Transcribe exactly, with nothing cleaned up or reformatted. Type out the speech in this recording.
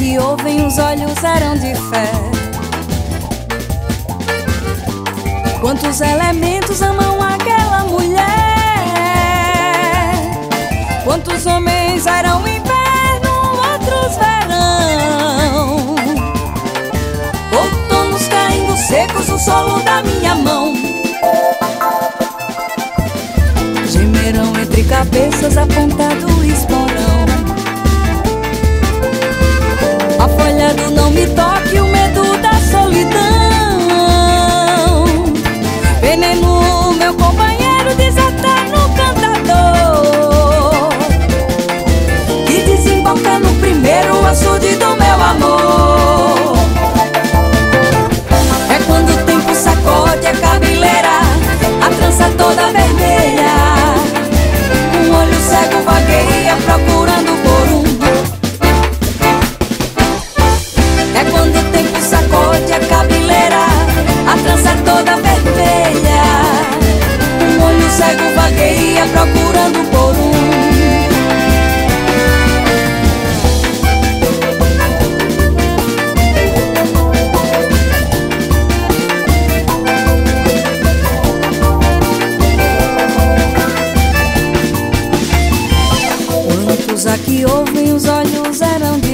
que ouvem os olhos eram de fé. Quantos elementos amam aquela mulher? Quantos homens eram inverno, outros verão, outonos caindo secos no solo da minha mão. Gemerão entre cabeças a ponta do esporão. A folha do não me toque, o medo da solidão. Veneno, meu companheiro, desata no cantador, que desemboca no primeiro açude do meu amor. É quando o tempo sacode a cabeleira, a trança toda vermelha, um olho cego vagueia procurando por um. É quando o tempo sacode a cabeleira, a trança toda vermelha, um olho cego vagueia procurando por um. Quantos aqui ouvem os olhos eram